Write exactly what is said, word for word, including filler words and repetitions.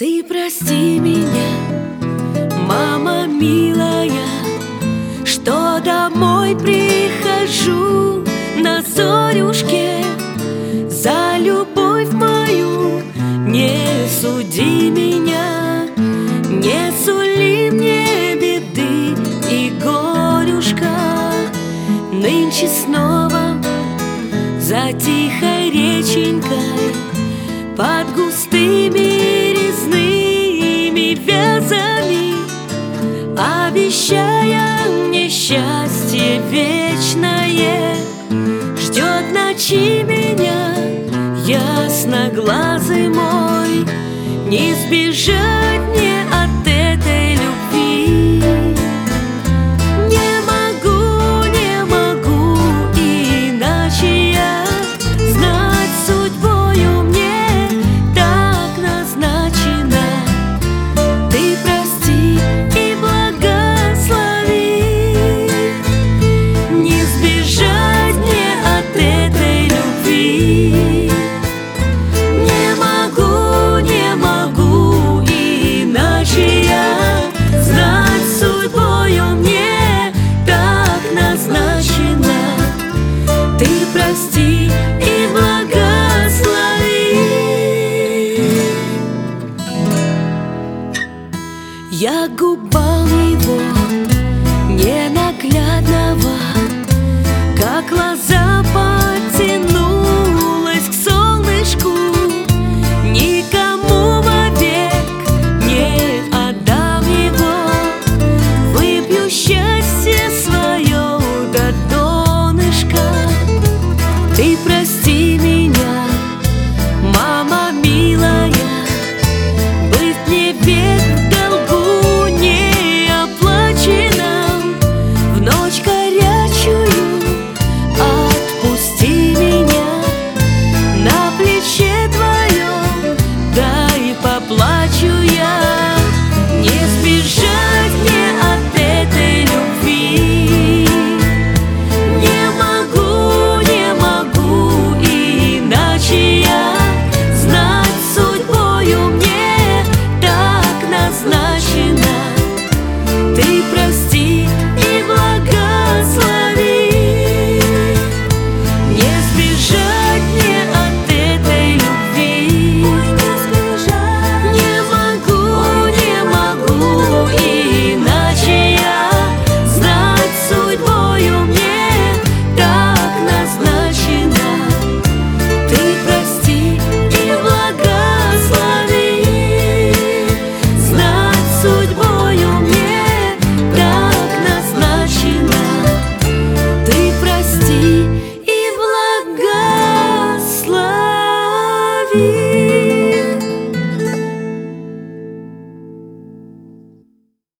Ты прости меня, мама милая, что домой прихожу на зорюшке. За любовь мою не суди меня, не сули мне беды и горюшка. Нынче снова за тихой реченькой, под густыми резными вязами, обещая мне счастье вечное, ждет ночи меня ясноглазый мой. Не сбежать мне от этой любви. Не могу, не могу, иначе я знать судьбою мне так назначено. Ты прости и благослови. Не сбежать мне от этой любви. Не могу, не могу, иначе я знать судьбою мне так назначено. Ты прости и благослови. Я губал его ненаглядного, как лоза потянулась к солнышку. Никому вовек не отдам его, выпью счастье свое до донышка. Ты прости меня, мама милая, быть мне век в долгу не оплаченном. В ночь горячую отпусти меня, на плече твоем дай поплачу я. Не сбежать мне от этой любви. Не могу, не могу, иначе я знать судьбою мне так назначено. Ты прости и благослови. Не сбежать мне от этой любви. Не могу, не могу, иначе я знать судьбою мне так назначено. Ты прости и благослови. Знать судьбою мне так назначено. Ты прости и благослови.